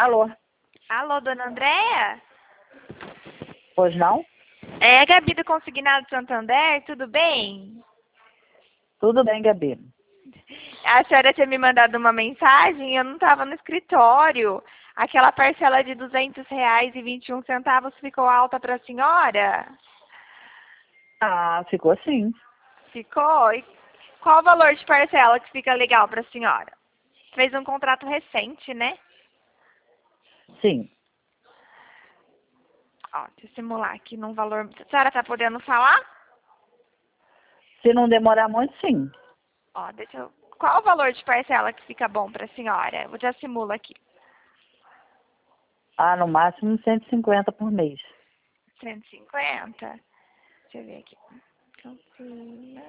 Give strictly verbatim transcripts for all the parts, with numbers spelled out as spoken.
Alô? Alô, dona Andréia? Pois não? É a Gabi do Consignado Santander, tudo bem? Tudo bem, Gabi. A senhora tinha me mandado uma mensagem, eu não estava no escritório. Aquela parcela de duzentos reais e vinte e um centavos ficou alta para a senhora? Ah, ficou sim. Ficou? E qual o valor de parcela que fica legal para a senhora? Fez um contrato recente, né? Sim. Ó, deixa eu simular aqui num valor... A senhora está podendo falar? Se não demorar muito, sim. Ó, deixa eu... Qual o valor de parcela que fica bom para a senhora? Eu já simulo aqui. Ah, no máximo cento e cinquenta por mês. cento e cinquenta? Deixa eu ver aqui. Confirma.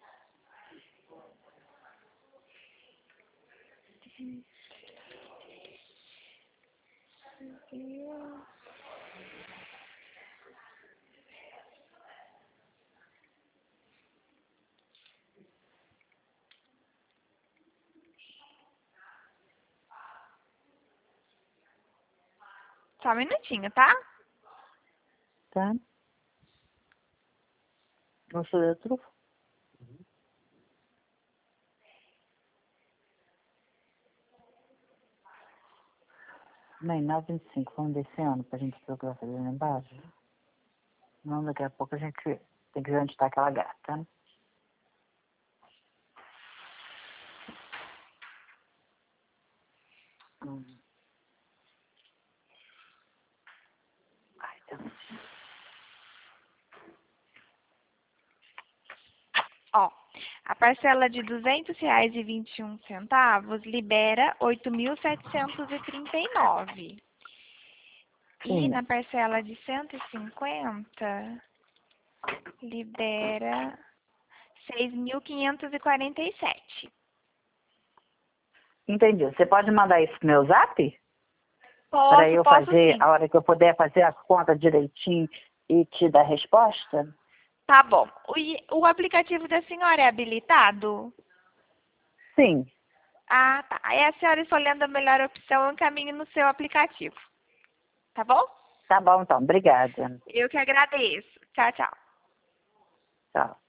Só um minutinho, tá? Tá? Você deu trufo? Nem nove vinte e cinco. Vamos desse ano pra gente procurar fazer lá embaixo? Não, daqui a pouco a gente tem que ver onde tá aquela gata. Hum. Ai, Deus. Ó, a parcela de duzentos reais e vinte e um centavos libera oito mil setecentos e trinta e nove. E Sim. na parcela de cento e cinquenta libera seis mil quinhentos e quarenta e sete. Entendi. Você pode mandar isso pro meu zap? Para Posso, eu posso fazer, sim. a hora que eu puder fazer a conta direitinho e te dar a resposta? Tá bom. O, i- o aplicativo da senhora é habilitado? Sim. Ah, tá. Aí a senhora escolhendo a melhor opção, eu encaminho no seu aplicativo. Tá bom? Tá bom, então. Obrigada. Eu que agradeço. Tchau, tchau. Tchau.